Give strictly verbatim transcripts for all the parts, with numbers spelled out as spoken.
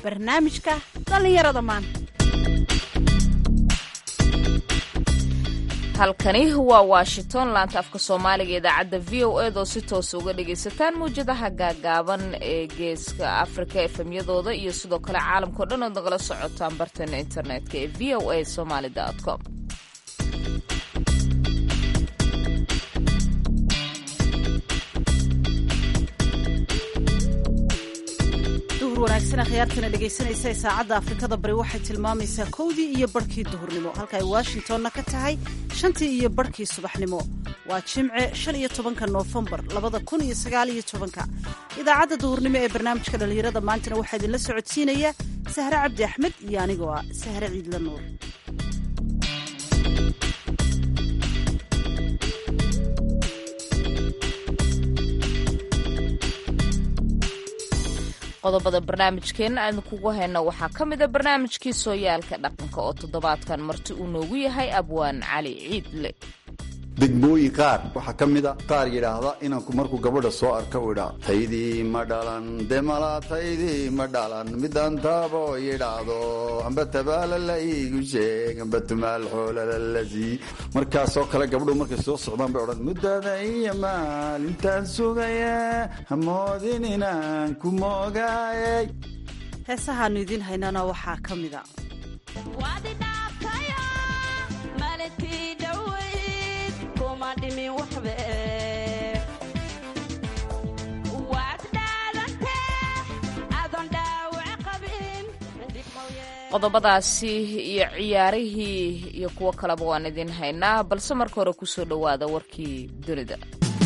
barnaamijka dhallinyarada maanta. halkani waa washington, laanta afka soomaaliga idaacadda v o ed oo si toos uga dhagaysataan mawjadaha gaagaaban ee geeska afrika efemyadooda iyo sidoo kale caalamkao dhan ood nagala socotaan barteena internetka ee v o a somaly com. wanaagsan khiyaartana dhegaysanaysa ee saacadda afrikada bari waxay tilmaamaysaa kowdii iyo barhkii duhurnimo halka ay washingtonna ka tahay shantii iyo barhkii subaxnimo. waa jimce shan iyo tobanka noofembar labada kun iyo sagaal iyo tobanka. idaacadda duhurnimo ee barnaamijka dhallinyarada maantana waxaa idinla socodsiinaya sahre cabdi axmed iyo anigoo ah sahre ciidla nuur. qodobada barnaamijkeenna aanu kugu hayno waxaa ka mid a barnaamijkii sooyaalka dhaqanka oo toddobaadkan marti uu noogu yahay abwaan cali ciidle. degmooyin qaar waxaa ka mid a qaar yidhaahda inanku markuu gabadha soo arka u idhaa taydii ma dhalan demala taydii ma dhalan midantaabo yidhaahdo amba tabaala la iigu sheeg amba tumaal xoolala la sii. markaasoo kale gabadhu markay soo socdaan bay odhan muddada iyo maalintaan sugaya hamoodin inaan ku moogaayay. heesahaanu idiin haynana waxaa ka mid a qodobadaasi iyo ciyaarihii iyo kuwo kaleba waan idin haynaa, balse marka hore kusoo dhowaada warkii dunida.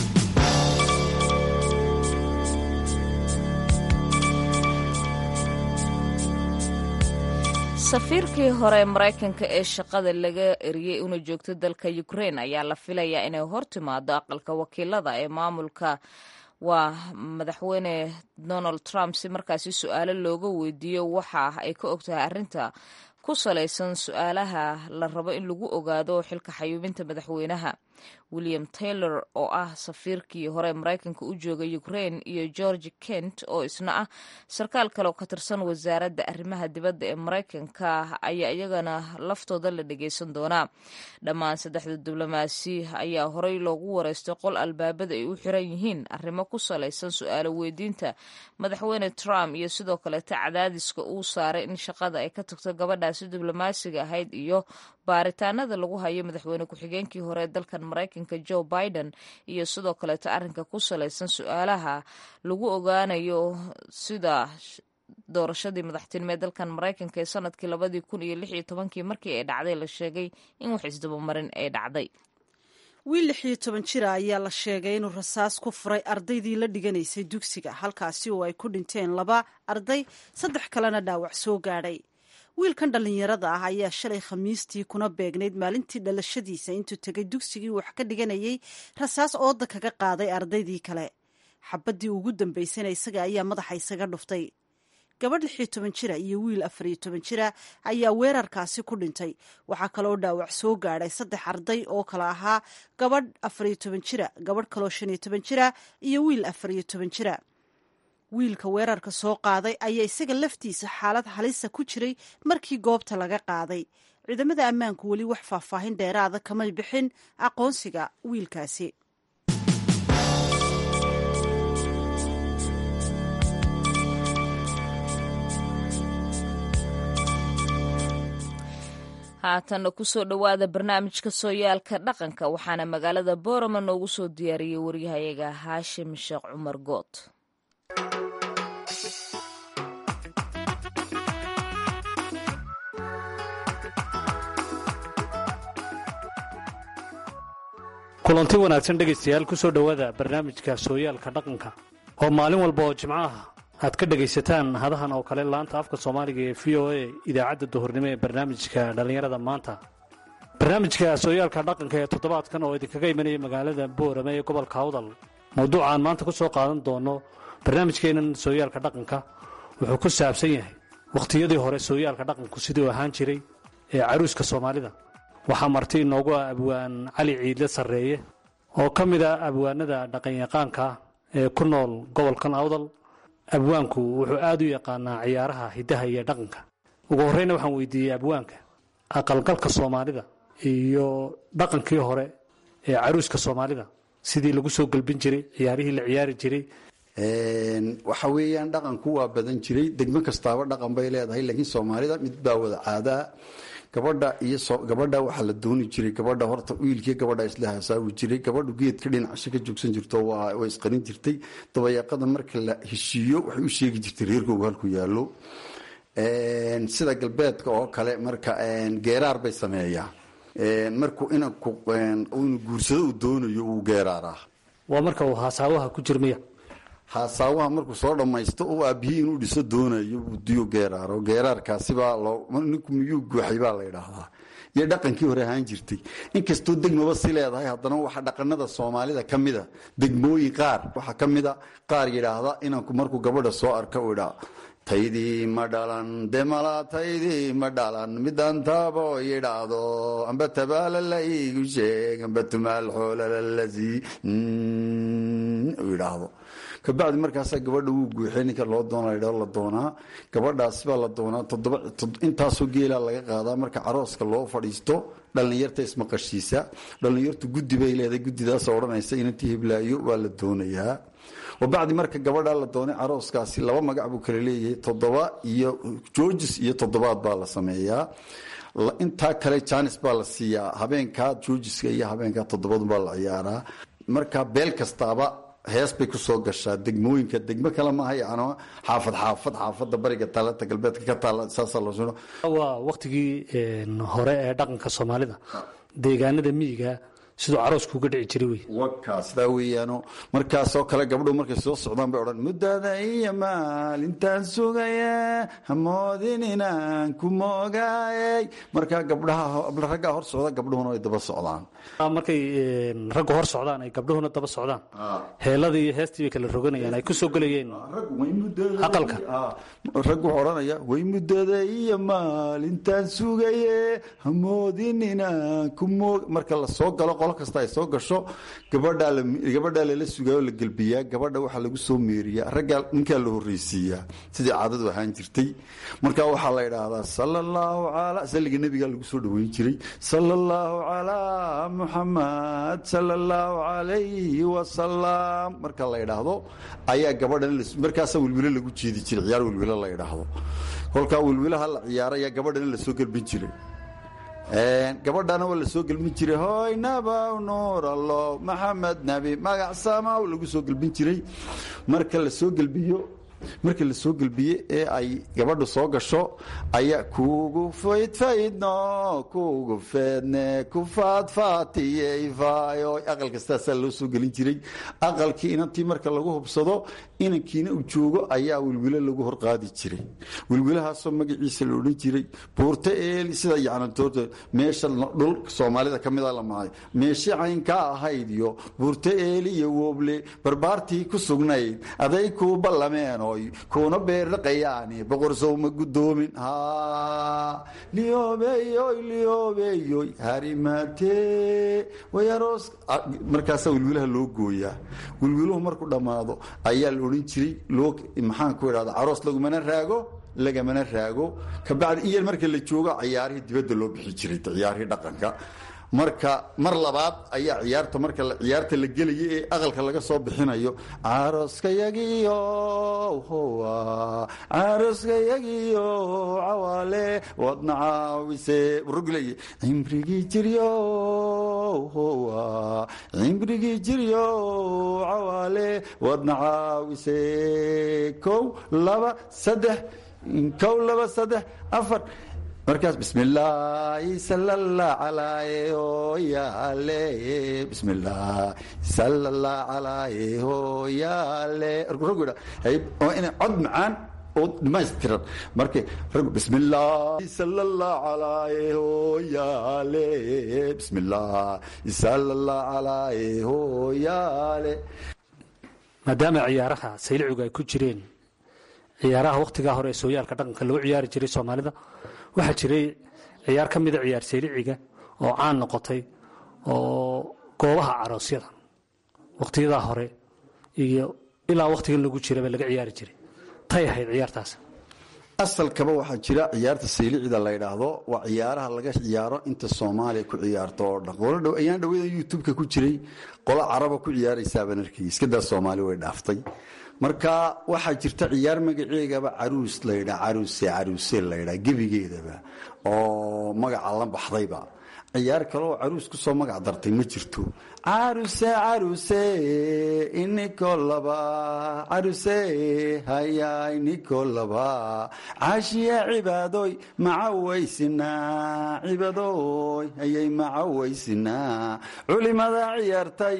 safiirkii hore maraykanka ee shaqada laga eriyey una joogta dalka Ukraine ayaa la filayaa inay hortimaado aqalka wakiilada ee maamulka waa madaxweyne Donald Trump si markaasi su-aalo looga weydiiyo waxa ay ka ogtahay arrinta ku salaysan su-aalaha la rabo in lagu ogaado xilka xayuubinta madaxweynaha. William Taylor oo ah safiirkii hore maraykanka u joogay Ukraine iyo George Kent oo isna ah sarkaal kale oo ka tirsan wasaaradda arrimaha dibadda ee maraykanka ayaa iyagana laftooda la dhagaysan doonaa. dhammaan saddexda diblomaasi ayaa horey loogu wareystay qol albaabada ay u xiran yihiin arrimo ku salaysan su-aalo weydiinta madaxweyne Trump iyo sidoo kaleeta cadaadiska uu saaray in shaqada ay ka tagto gabadhaasi diblomaasiga ahayd iyo baaritaanada lagu hayo madaxweyne ku-xigeenkii hore ee dalkan maraykanka Joe Biden iyo sidoo kaleeta arrinka ku salaysan su-aalaha lagu ogaanayo sida doorashadii madaxtinimo ee dalkan maraykanka ee sanadkii labadii kun iyo lix iyo tobankii markii ay dhacday la sheegay in wax isdabamarin ay dhacday. wiil lix iyo toban jira ayaa la sheegay inuu rasaas ku furay ardaydii la dhiganaysay dugsiga halkaasi oo ay ku dhinteen laba arday saddex kalena dhaawac soo gaadhay. wiilkan dhallinyarada ah ayaa shalay khamiistii kuna beegnayd maalintii dhalashadiisa intuu tegay dugsigii wax ka dhiganayay rasaas ooda kaga qaaday ardaydii kale. xabaddii ugu dambaysana isaga ayaa madaxa isaga dhuftay. gabadh lix iyo toban jira iyo wiil afar iyo toban jira ayaa weerarkaasi ku dhintay. waxaa kaloo dhaawac soo gaadhay saddex arday oo kale ahaa gabadh afar iyo toban jira, gabadh kaloo shan iyo toban jira iyo wiil afar iyo toban jira. wiilka weerarka soo qaaday ayaa isaga laftiisa xaalad halisa ku jiray markii goobta laga qaaday. ciidamada ammaanku weli wax faahfaahin dheeraada kamay bixin aqoonsiga wiilkaasi. haatanna kusoo dhowaada barnaamijka sooyaalka dhaqanka waxaana magaalada boorama noogu soo diyaariyey waryahayaga haashim sheekh cumar good. kulanti wanaagsan dhegaystayaal kusoo dhowaada barnaamijka sooyaalka dhaqanka oo maalin walba oo jimco ah aad ka dhegaysataan hadahan oo kale laanta afka soomaaliga ee v o a idaacadda duhurnimo ee barnaamijka dhallinyarada maanta. barnaamijka sooyaalka dhaqanka ee toddobaadkan oo idinkaga imanaya magaalada boorame ee gobolka awdal. mawduucaan maanta ku soo qaadan doono barnaamijkeennan sooyaalka dhaqanka wuxuu ku saabsan yahay wakhtiyadii hore sooyaalka dhaqanku siduu ahaan jiray ee caruuska soomaalida. waxaa marti inoogu ah abwaan cali ciidle sarreeye oo ka mid ah abwaanada dhaqanyaqaanka ee ku nool gobolkan awdal abwaanku wuxuu aad u yaqaanaa ciyaaraha hidaha iyo dhaqanka. ugu horreyna waxaan weydiiyey abwaanka aqalgalka soomaalida iyo dhaqankii hore ee caruuska soomaalida sidii lagu soo galbin jiray, ciyaarihii la ciyaari jiray. waxa weeyaan dhaqanku waa badan jiray, degmo kastaaba dhaqan bay leedahay, laakiin soomaalida mid baa wada caadaa. gabadha iyo gabadha waxaa la dooni jiray, gabadha horta wiilkii gabadha isla hasaawi jiray, gabadhu geedka dhinacasha ka joogsan jirto way isqarin jirtay. dabayaaqada marka la heshiiyo waxay u sheegi jirtay reerkoogu halku yaallo. sida galbeedka oo kale marka geeraar bay sameeyaa, markuu inanku inu guursado uu doonayo uu geeraaraa. waa marka uu haasaawaha ku jirmaya haasaawaha markuu soo dhammaysto oo aabihii inuu dhiso doonayo budiyo geeraaro. geeraarkaasibaa ninku miyuu guuxay baa la ydhaahdaa, iyo dhaqankii hore ahaan jirtay. inkastoo degmaba si leedahay, haddana waxa dhaqanada soomaalida ka mida degmooyin qaar waxaa ka mida qaar yidhaahda inanku markuu gabadha soo arka u idhaa taydii ma dhalan demala taydii ma dhalan midantaabo yidhaahdo amba tabaala la iigu sheeg amba tumaal xoolalaladii yidhaahdo. kabacdi markaasaa gabadha wuu guuxay, ninka loo doona la doonaa. gabadhaasibaa la doonaa intaasoo geelaa laga qaadaa. marka carooska loo fadhiisto dhallinyarta ismaqashiisa. dhallinyartu guddi bay leedahay, guddidaas odhanaysa inantii hiblaayo waa la doonayaa. wabacdi marka gabadhaa la doonay carooskaasi laba magac buu kala leeyahay, toddoba iyo joojis iyo toddobaad baa la sameeyaa. intaa kale jaanis baa la siiyaa, habeenkaa joojiska iyo habeenkaa toddobadubaa la ciyaaraa. marka beel kastaaba hees bay ku soo gashaa. degmooyinka degmo kale maaha, yacni xaafad xaafad xaafadda bariga taalata galbeedka ka taala saasaa loo soo. waa waqtigii hore ee dhaqanka soomaalida, deegaanada miyiga siduu caroosku uga dhici jiray wey. wakaa sidaa weeyaano. markaasoo kale gabdhuhu markay soo socdaan bay odhan muddada iyo maalintaan sugaya hamoodin inaan ku moogaayay. markaa gabdhaha raggaa hor socda, gabdhuhuna ay daba socdaan. markay raggu hor socdaan ay gabdhuhuna daba socdaan, heeladii iyo heestii bay kala roganayaan, ay ku soo gelayeen aqalka. raggu wuxuu odhanaya way muddada iyo maalintaan sugaye hamoodin inaan ku moog. marka la soo galo kasta ay soo gasho, gabadhaa lala sugaayoo la gelbiyaa. gabadha waxaa lagu soo meeriyaa, raggaa ninkaa la horreysiiyaa sidii caadadu ahaan jirtay. marka waxaa la idhaahdaa sala allahu ala salliga nebigaa lagu soo dhaweyn jiray, sala allahu calaa muxammad sala allahu calayhi wasalam. marka la idhaahdo ayaa gabadhan markaasaa wilwilo lagu jeedi jiray, ciyaar wilwilo la idhaahdo. kolkaa wilwilaha la ciyaarayaa gabadhana la soo gelbin jiray. gabadhana waa la soo gelbin jiray, hoy nabaw nuur allo maxamed nabi magac samaw lagu soo gelbin jiray. marka la soo gelbiyo marka la soo gelbiye ee ay gabadhu soo gasho ayaa kuugu faydfaydno kuugu feedne ku faadfaatiyeyfaayo. aqal kastaasaa loo soo gelin jiray. aqalkii inantii marka lagu hubsado inankiina uu joogo ayaa wilwilo lagu horqaadi jiray. wilwilahaasoo magaciisa la odhan jiray buurta eeli, sida yacnitoorta meesha dhul soomaalida ka mida la mahay meeshii caynkaa ahayd iyo buurta eeli iyo wooble barbaartii ku sugnayd aday kuu ballameen kuuna beerdhaqayaani boqor sowma guddoomin liyoobeeyoy liyoobeeyoy harimaatee wayaroos. markaasaa wilwilaha loo gooyaa. wilwiluhu markuu dhammaado ayaa la odhan jiray loo maxaan ku idhahda caroos lagumana raago lagamana raago. kabacdi iyo marka la joogo ciyaarihii dibadda loo bixi jiray, ciyaarihii dhaqanka. marka mar labaad ayaa ciyaarta marka ciyaarta la gelaya ee aqalka laga soo bixinayo caroskayagiyo howa caroskayagiyo cawaale wadna caawise ruglay cimrigii jiryo howa cimrigii jiryo cawaale wadna caawise kow laba saddex kow laba saddex afar. markaas bismillaahi salalla calaaye hooyaale bismillaahi salalla calaaye hooyaale. raggu oo inay cod macaan oo dhamaystiran markay raggu bismillaahi salalla calaaye hooyaale bismillaahi salalla calaaye hooyaale. maadaama ciyaaraha saylicigu ay ku jireen ciyaaraha wakhtigaa hore ee sooyaalka dhaqanka loo ciyaari jiray soomaalida, waxaa jiray ciyaar ka mida ciyaar sayliciga oo caan noqotay oo goobaha caroosyada wakhtiyadaa hore iyo ilaa wakhtigan lagu jiraba laga ciyaari jiray. tay ahayd ciyaartaas? asalkaba waxaa jira ciyaarta saylicida la yidhaahdo, waa ciyaaraha laga ciyaaro inta soomaaliya ku ciyaarto oo dhan. qolo dhow ayaan dhawada youtube-ka ku jiray, qolo caraba ku ciyaaraysaabaan arkay, iskadaa soomaali way dhaaftay. marka waxaa jirta ciyaar magaceegaba caruus la yidhaa, caruuse caruuse la yidhaa gebigeedaba, oo magaca la baxdayba. ciyaar kaleoo caruus ku soo magac dartay ma jirto. caruse caruse inikolaba, caruse haya inikolaba, caashiya cibaadoy macawaysinaa, cibaadoy hayay macawaysinaa, culimada ciyaartay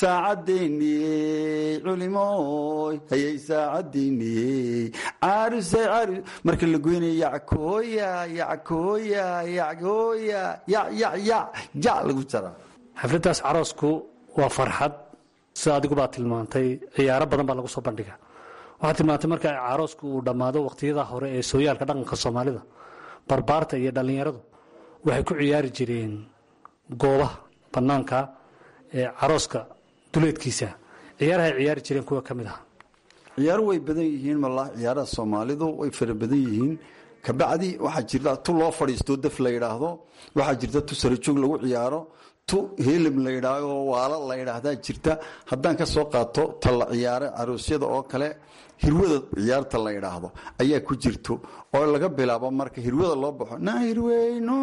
saacadeenniyey, culimoy hayay saacadeenniyey, caruse carus marka la goynaya yackooya yackooya yackooya yac yac yac yac lagu jaraa. xafladdaas caroosku waa farxad, sida adigubaad tilmaantay, ciyaaro badan baa lagu soo bandhiga. waxaad tilmaantay marka caroosku uu dhammaado waqtiyada hore ee sooyaalka dhaqanka soomaalida, barbaarta iyo dhallinyaradu waxay ku ciyaari jireen goobaha bannaanka ee carooska duleedkiisa. ciyaarahay ciyaari jireen kuwa ka mid ah. ciyaaro way badan yihiin wallaahi, ciyaaraha soomaalidu way fara badan yihiin. kabacdi waxaa jirta tu loo fadhiisto daf la yidhaahdo, waxaa jirta tu sarajoog lagu ciyaaro, tu helim la yidhaahdo oo waala la yidhaahdaa jirta. haddaan ka soo qaato ta la ciyaaro caroosyada oo kale, hirwada ciyaarta la yidhaahdo ayaa ku jirto, oo laga bilaabo marka hirwada loo baxo, na hirweyno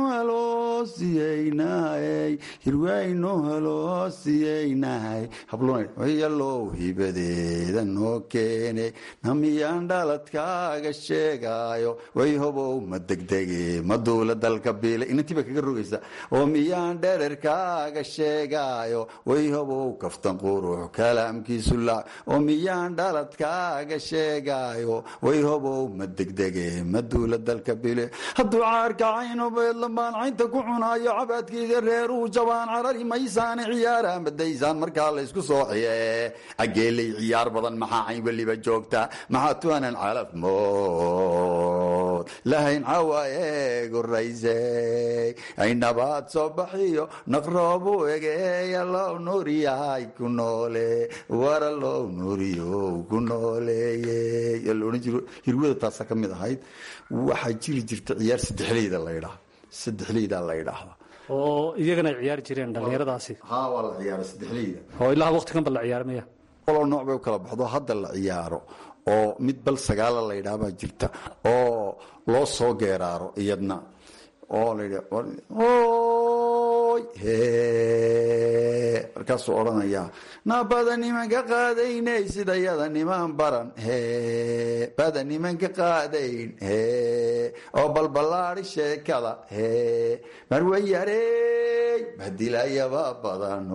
haloosiyeynahay, hirweyno haloosiyeynahay, habloyalow hibadeeda noo keene, namiyaan dhaladkaaga sheegaayo, way hobow ma degdege ma duula dalka biile, inantii baa kaga rogaysa, oo miyaan dhererkaaga sheegaayo, way hobow kaftan qurux kalaamkiisu la, oo miyaan dhaladkaaga sheegaayo, way hobow ma degdege ma duula dalka bile, hadduu caarka cayno beedlamaan caynta ku cunaayo, cabaadkiida reeruu jabaan carari maysaane, ciyaaraha madaysaan markaa laysku sooxiye, ageelay ciyaar badan maxaa cayn weliba joogta, maxaa tuanan calaf mood lahayn cawaaye gurayse, ay nabaad soo baxiyo naqroobu egeeya low nuuriyahay ku noole, wara low nuuriyo ku nooleeye loodhan jiro. hirwada taasa ka mid ahayd. waxaa jiri jirta ciyaar saddexleyda la ydhaa, saddexleyda la ydhaahda, oo iyagana ay ciyaari jireen dhallinyaradaasi. ha waa la ciyaara saddexleyda, oo ilaa waqtigan ba la ciyaarmaya. qolo nooc bay u kala baxdo, hadda la ciyaaro oo mid bal sagaala la ydhaa baa jirta, oo loo soo geeraaro iyadna, oo la yidha markaasuu odhanayaa, na bada nimanka qaadaynay sida yada niman baran, bada nimanka qaadayn, oo balballaadi sheekada, marwayarey badilayaba badan,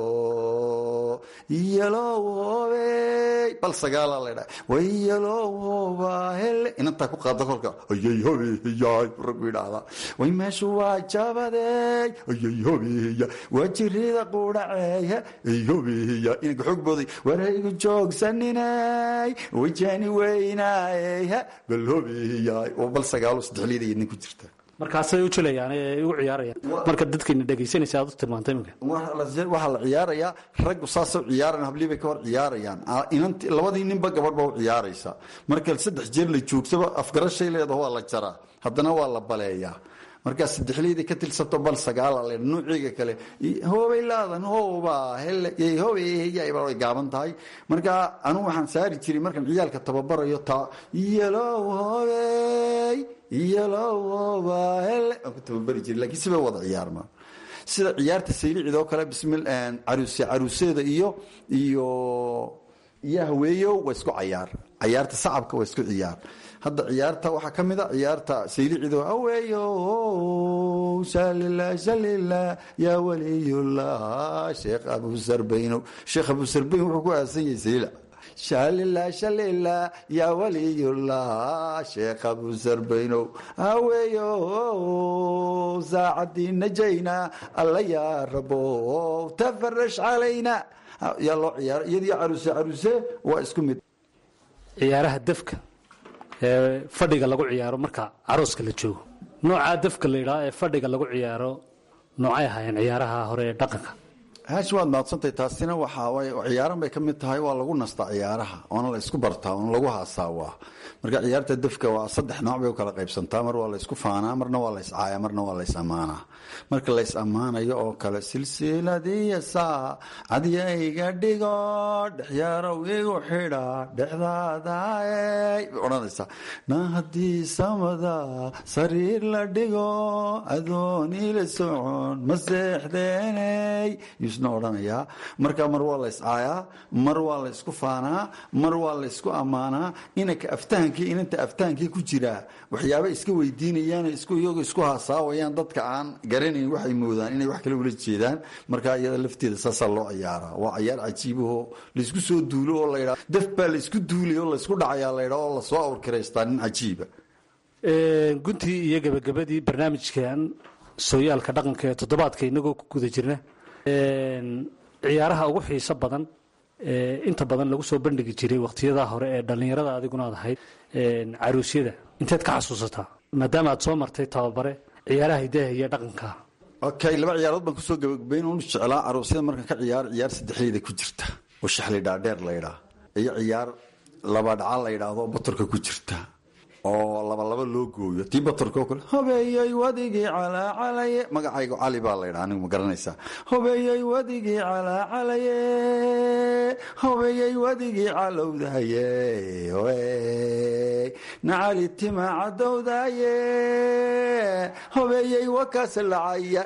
iyalowhobey bal sagaala laydha, wayalowhoba hele inantaa ku qaada kolka, ayay hobeyaay raggu yidhaahdaa, way meeshu waa jabadey, ayay hobeya, waa jirida quudhaceeya, ay hobeya, inanka xoog booday, waraygu joogsaninay, wajani weynaay, bal hobeyaay, oo bal sagaalo saddexliyada idin ku jirta. markaasay u jilayaan ee u ciyaarayaan. marka dadkayna dhegaysanaysa aad u tilmaantay iminka, waxaa la ciyaarayaa raggu saasoo ciyaaran, hablii bay ka hor ciyaarayaan, inanti labadii ninba gabadh ba u ciyaaraysa. marka saddex jeer la joogsaba afgarashay leedaho waa la jaraa, haddana waa la baleeyaa. markaa saddexleydii ka tilsato bal sagaala le nuuciga kale hoobay laadan hooba hele hobeyyay gaaban tahay. markaa anugu waxaan saari jiray markaan ciyaalka tababarayo taa iyalow hobey iyalow hooba hele aan ku tababari jiray, laakiin sibay wada ciyaarmaa. sida ciyaarta saylicid oo kale bismil caruuse caruuseeda iyo iyo iyo haweeyo waa isku cayaar, cayaarta sacabka waa isku ciyaar. hadda ciyaarta waxaa ka mid a ciyaarta saylicid oo haweeyo shalila shalila yaa waliyullah sheekh abu sarbayno, sheekh abu sarbayn wuxuu ku aasan yahay saylic, shalila shalila yaa waliyullah sheekh abu sarbayno, haweeyo saacadii najayna alla yaa rabo tafarash calayna, yaa loo ciyaara iyadii caruuse caruuse waa isku mid. ciyaaraha dafka ee fadhiga lagu ciyaaro marka carooska la joogo, noocaa dafka la yidhaha ee fadhiga lagu ciyaaro noocay ahaayeen ciyaaraha hore ee dhaqanka? haash waad mahadsantahay. taasina waxaa way ciyaaran bay ka mid tahay, waa lagu nastaa ciyaaraha, oona la isku bartaa, oona lagu haasaawaa. marka ciyaarta dafka waa saddex nooc bay u kala qaybsantaa. mar waa la isku faanaa, marna waa la iscaaya, marna waa la is ammaanaa. marka la is ammaanayo oo kale, silsiladiya saa cadyayga dhigo dhexyaarow igu xidha dhexdaadaay bay odhanaysaa. na haddii samada sariir la dhigo adooni la socon ma seexdeeney yuusna odhanayaa. marka mar waa la iscaayaa, mar waa la isku faanaa, mar waa la isku ammaanaa. inanka aftaankii inanta aftaankii ku jiraa waxyaaba iska weydiinayaan, isku iyagu isku haasaawayaan, dadka aan garanayn waxay moodaan inay wax kale ula jeedaan. marka iyada lafteeda saasaa loo ciyaaraa. waa ciyaar cajiibahoo laysku soo duulo oo laydhaa daf baa laysku duulay oo laysku dhacayaa laydhaa oo lasoo awrkiraystaa nin cajiiba. guntii iyo gabagabadii barnaamijkan sooyaalka dhaqanka ee toddobaadka inagoo ku guda jirna, ciyaaraha ugu xiiso badan inta badan lagu soo bandhigi jiray wakhtiyadaa hore ee dhallinyarada adiguna aad ahayd, caruusyada inteed ka xasuusataa maadaama aad soo martay tababare ciyaaraha hidaha iyo dhaqanka? okay, laba ciyaarood baan kusoo gabagabayn. unu jeclaa caruusyada markan ka ciyaar ciyaar saddexleyda ku jirta oo shaxli dhaadheer laydhaa, iyo ciyaar laba dhaca la ydhaahdo batorka ku jirta oo labalaba loo gooyo. tii batorka oo kale, hobeeyey wadigii calaacalaye, magacaygu cali baa laydhaa, anigu ma garanaysaa. hobeeyey wadigii calaacalaye, hobeeyey wadigii calowdaye, nacali tima cadowdaye, hobeeyey wakaas lacaya.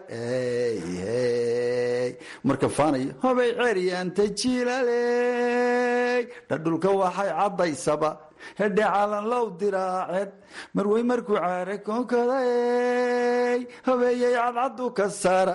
marka faanayo, hobey ceeryaanta jiilaley, dhadhulka waxay caddaysaba hedhe calan low diraaceed, marwey markuu caare koonkaday, hobeeyey cadcadu ka saara.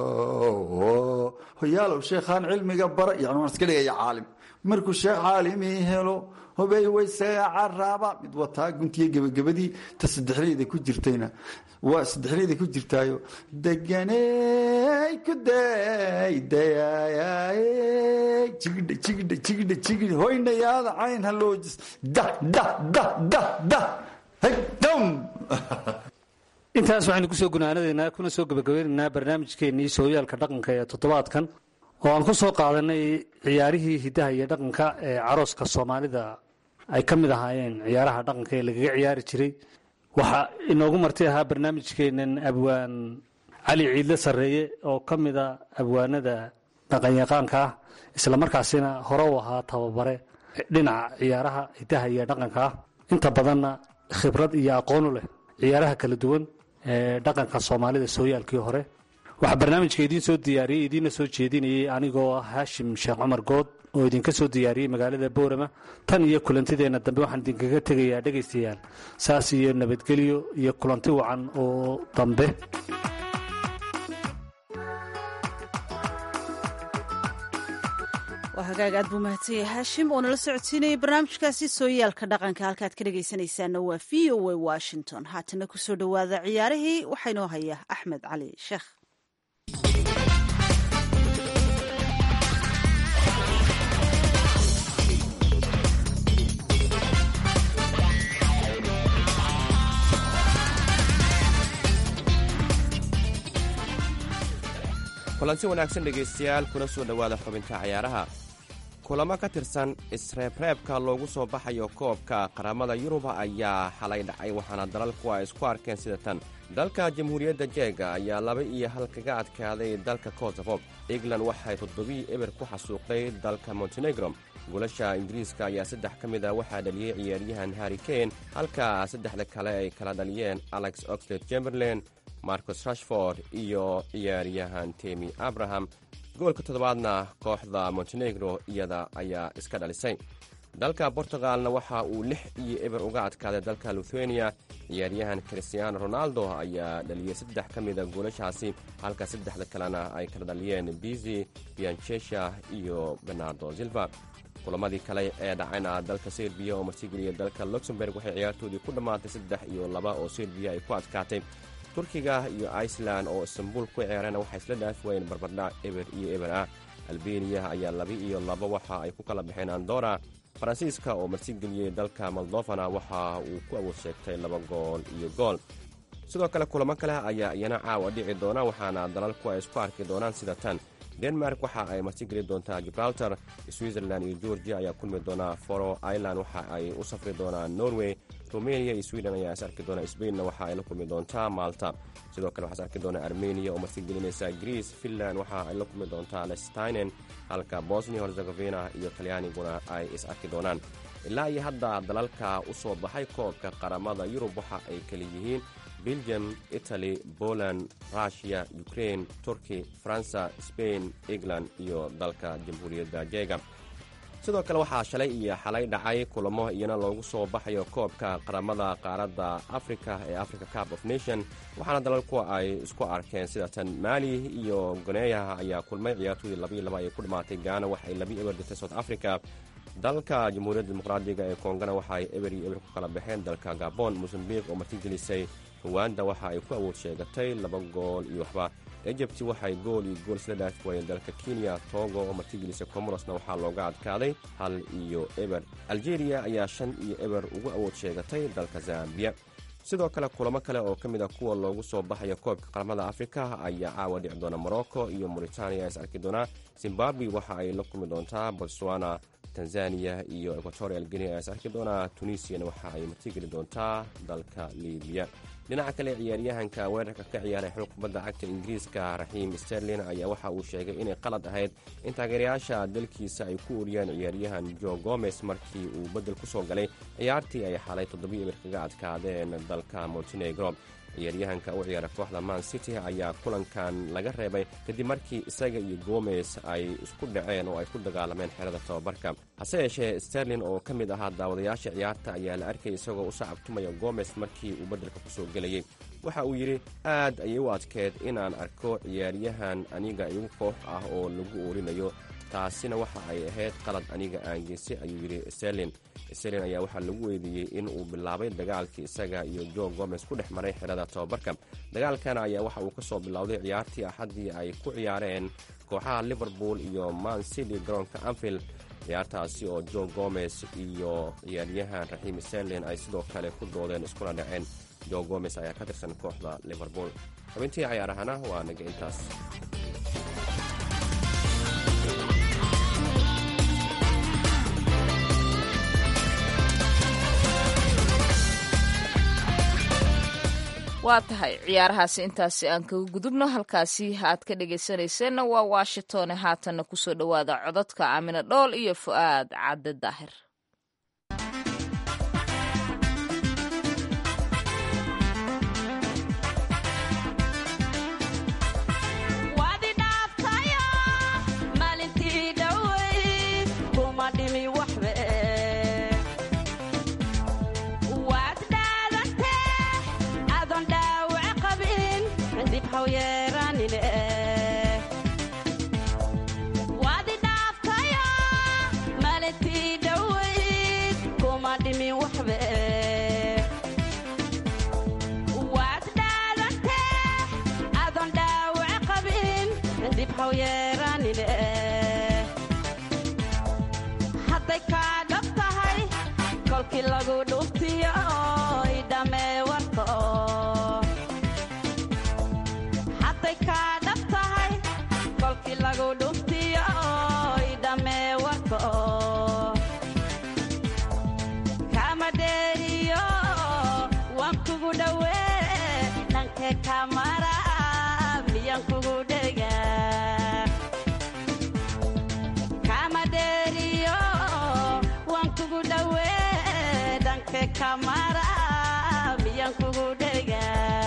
hoyaalow sheekhaan cilmiga bara, yani waan iska dhigaya caalim. markuu sheekh caalimii helo hobeey waysaga caraaba. mid wataa guntiya gebagabadii ta saddexleyda ku jirtayna waa saddexleyda ku jirtaayo, deganey ku daydayay jigidha jigidha jigidha jigidha hoynayaada cayn haloojis da da da da da haydam. intaas waxaynu kusoo gunaanadaynaa kuna soo gabagabeynaynaa barnaamijkeennii sooyaalka dhaqanka ee toddobaadkan, oo aan ku soo qaadanay ciyaarihii hidaha iyo dhaqanka ee carooska soomaalida ay ka mid ahaayeen ciyaaraha dhaqanka ee lagaga ciyaari jiray. waxaa inoogu marti ahaa barnaamijkeennan abwaan cali ciidle sarreeye oo ka mida abwaanada dhaqanyaqaanka ah, islamarkaasina hore u ahaa tababare dhinaca ciyaaraha hidaha iyo dhaqanka ah, inta badanna khibrad iyo aqoonu leh ciyaaraha kala duwan ee dhaqanka soomaalida sooyaalkii hore. waxaa barnaamijka idiin soo diyaariyey idiinna soo jeedinayay anigoo ah haashim sheekh cumar good oo idinka soo diyaariyey magaalada boorama. tan iyo kulantideenna dambe waxaan idinkaga tegayaa dhegaystayaal saas iyo nabadgelyo iyo kulanti wacan oo dambe. waa hagaag aad buu mahadsanyay haashim oo nala socodsiinayay barnaamijkaasi sooyaalka dhaqanka. halkaad ka dhegaysanaysaana waa v o a washington. haatana kusoo dhowaada ciyaarihii waxaa inoo haya axmed cali sheekh. kulanti wanaagsan dhegaystayaal, kuna soo dhowaada xubinta cayaaraha. kulamo ka tirsan isreebreebka loogu soo baxayo koobka qaramada yuruba ayaa xalay dhacay, waxaana dalalku ay isku arkeen sida tan. dalka jamhuuriyadda jeega ayaa laba iyo hal kaga adkaaday dalka kosofo. england waxay toddobii eber ku xasuuqday dalka montenegro. guulasha ingiriiska ayaa saddex ka mid a waxaa dhaliyey ciyaaryahan harri kane, halka saddexda kale ay kala dhaliyeen alex oxlade chamberlain, marcus rashford iyo ciyaaryahan temi abraham. goolka toddobaadna kooxda montenegro iyada ayaa iska dhalisay. dalka bortugalna waxa uu lix iyo eber uga adkaaday dalka lithuania. ciyaaryahan cristiano ronaldo ayaa dhaliyey saddex ka mida goolashaasi, halka saddexda kalena ay kala dhaliyeen bizi, bianchesha iyo bernardo silva. kulamadii kale ee dhacayna dalka serbiya oo martigeliya dalka luxemburg waxay ciyaartoodii ku dhammaatay saddex iyo laba oo serbiya ay ku adkaatay. turkiga iyo iceland oo istanbul ku ciyaareen waxay isla dhaafi wayeen barbardhac eber iyo eber ah. albeniya ayaa laba iyo laba waxa ay ku kala baxeen andora. faransiiska oo martigeliyey dalka moldofana waxa uu ku awood sheegtay laba gool iyo gool. sidoo kale kulamo kale ayaa iyana caawa dhici doona, waxaana dalalku ay isku arki doonaan sida tan. denmark waxa ay martigeli doontaa gibraltar. switzerland iyo georgia ayaa kulmi doonaa faro ireland waxa ay u safri doonaan norway. rumania iyo sweden ayaa is arki doona. sbainna waxa ay la kulmi doontaa malta. sidoo kale waxaa is arki doona armenia oo martigelinaysa greece. finland waxa ay la kulmi doontaa lestinen, halka bosnia herzegovina iyo talyaaniguna ay is arki doonaan. ilaa iyo hadda dalalka u soo baxay koobka qaramada yurub waxa ay kala yihiin belgium, italy, poland, russia, ukraine, turkey, faransa, spain, england iyo dalka jamhuuriyadda jeega. sidoo kale waxaa shalay iyo xalay dhacay kulamo iyana loogu soo baxayo koobka qaramada qaaradda africa ee africa cup of nation, waxaana dalalku ay isku arkeen sida tan maali iyo goneya ayaa kulmay. ciyaartoodii labiiyo laba ay ku dhammaatay gaana waxay labi eber dirtay south africa. dalka jamhuuriyadda dimuqraadiga ee koongana waxa ay eber iyo eber ku kala baxeen dalka gabon. mosambiq oo martigelisay ruwanda waxa ay ku awood sheegatay laba gool iyo waxba. egypt waxay gool iyo gool isla dhaafi waayeen dalka kenya. togo oo martigelisay comorosna waxaa looga adkaaday hal iyo eber. algeria ayaa shan iyo eber ugu awood sheegatay dalka zambiya. sidoo kale kulamo kale oo ka mid a kuwa loogu soo baxaya koobka qaramada afrika ayaa caawa dhici doona. morocco iyo mauritania is arki doonaa. zimbabwe waxa ay la kulmi doontaa botswana. tanzania iyo equatorial guinea ayaa is arki doonaa. tunisiana waxa ay martigeli doontaa dalka libiya. dhinaca kale ciyaaryahanka weerarka ka ciyaaray xul kubadda cagta ingiriiska raxiim sterlin ayaa waxa uu sheegay inay qalad ahayd in taageerayaasha dalkiisa ay ku uriyaan ciyaaryahan jo gomes markii uu beddel ku soo galay ciyaartii ay xalay toddobiyo eber kaga adkaadeen dalka montenegro. ciyaaryahanka u ciyaara kooxda man city ayaa kulankan laga reebay kadib markii isaga iyo gomes ay isku dhaceen oo ay ku dagaalameen xerada tababarka. hase yeeshee sterlin oo ka mid ahaa daawadayaasha ciyaarta ayaa la arkay isagoo u sacabtumaya gomes markii uu beddelka ku soo gelayey. waxa uu yidhi aad ayay u adkeed inaan arko ciyaaryahan aniga igu koox ah oo lagu uurinayo, taasina waxa ay ahayd qalad aniga aan geysay, ayuu yidhi sterlin. sterlin ayaa waxaa lagu weydiiyey in uu bilaabay dagaalkii isaga iyo jo gomes ku dhex maray xerada tababarka. dagaalkana ayaa waxa uu ka soo bilowday ciyaartii axaddii ay ku ciyaareen kooxaha liverpool iyo man city garoonka anfield. ciyaartaasi oo jo gomes iyo ciyaaryahan raxiim sterlin ay sidoo kale ku doodeen iskuna dhaceen. jo gomes ayaa ka tirsan kooxda liverpool. xubintii ciyaarahana waa naga intaas. waa tahay ciyaarahaasi intaasi aan kaga gudubno. halkaasi aad ka dhegaysanayseena waa washington. haatanna kusoo dhowaada cododka aamina dhool iyo fu'aad cadde daahir. hadday kaa dhab tahay kolkii lagu dhuftiyo idhamee warka hadday kaa dhab tahay kolkii lagu dhuftiyo idhamee warka kama dheeriyo waan kugu dhowee dhankee kamara miyaan kugu dhega kamara miyaan kugu dhega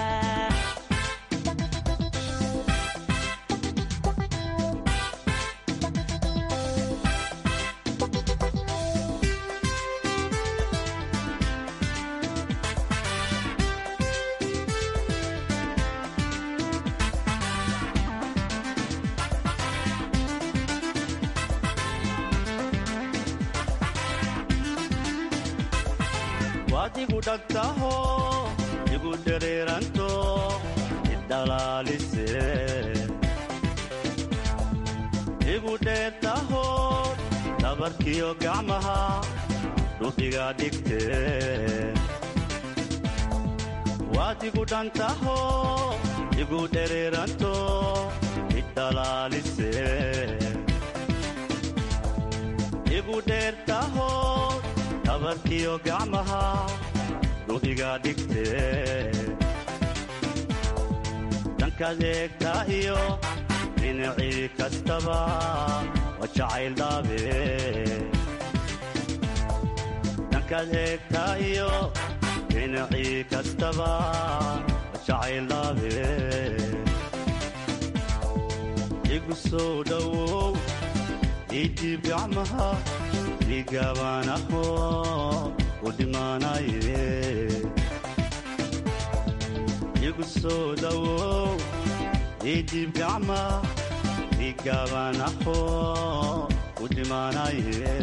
igu dhagtaho igu dhereeranto idhalaalise igu dheertaho dhabarkiyo gacmaha dhuqiga dhigte waad igu dhantaho igu dhereeranto idhalaalise dhabarkiyo gacmaha dhudiga dhigte dhankaad eegtaa iyo dhinacii kastaba waa jacayl dhaabe dhankaad eegtaa iyo dhinacii kastaba waa jacayl dhaabe igu soo dhowow idiib gacmaha igaabanaho u dhimaanaye igu soo dhowow idiib gacma igaabanaho u dhimaanaye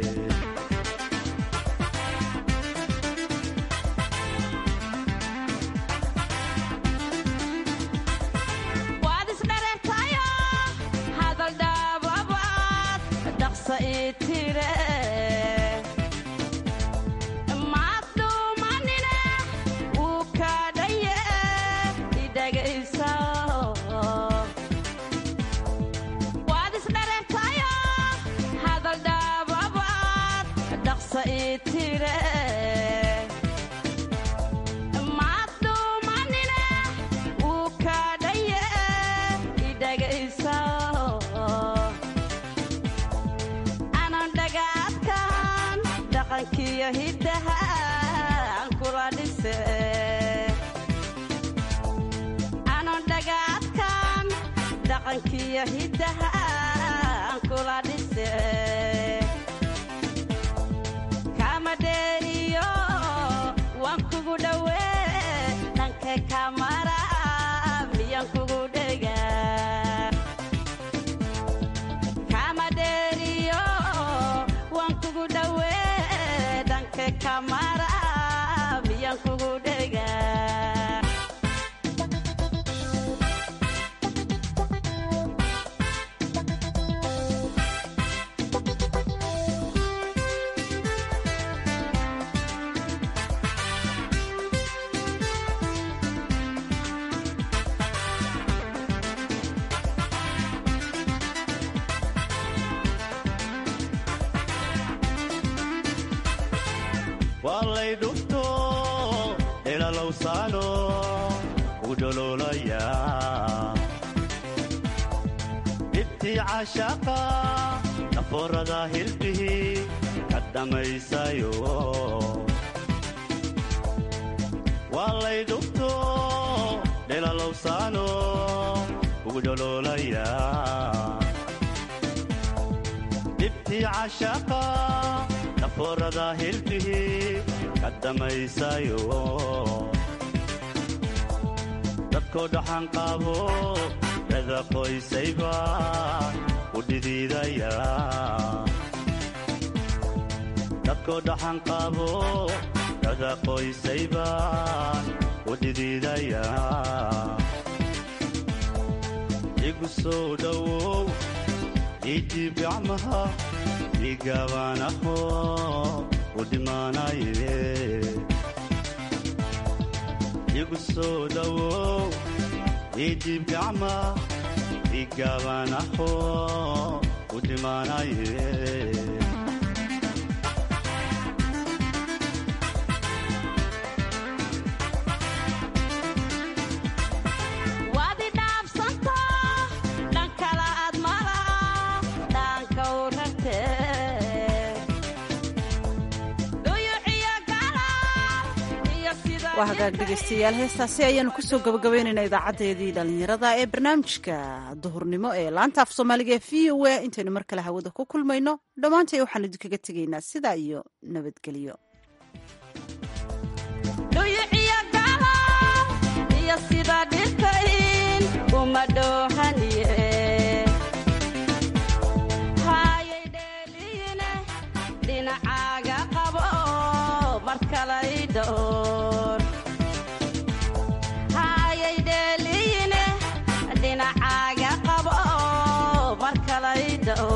waalay dhufto ilalowsaano u dhololaya dhibtii caashaaqa dhafoorada hilbihii ka dhammaysayo waalay dhufto ilalowsaano u dhololaya dhibtii caashaaqa dhafoorada hilbihii ka dhammaysayo dadkoo dhaxan qaabo dada qoysayba u dhidiidaya dadkoo dhaxan qaabo dada qoysayba u dhidiidaya igu soo dhowow idiib gacmaha igaabanaho u dhimaanaye igu soo dhowow idiib gacma igaabanaho u dhimaanaye waa hagaag dhegaystayaal heestaasi ayaanu kusoo gabagabaynaynaa idaacadeedii dhallinyarada ee barnaamijka duhurnimo ee laanta af soomaaliga ee v o a intaynu mar kale hawada ku kulmayno dhammaantay waxaanu idinkaga tegaynaa sidaa iyo nabadgelyo hayay dheeliine dhinacaaga qabo mar kalay dhao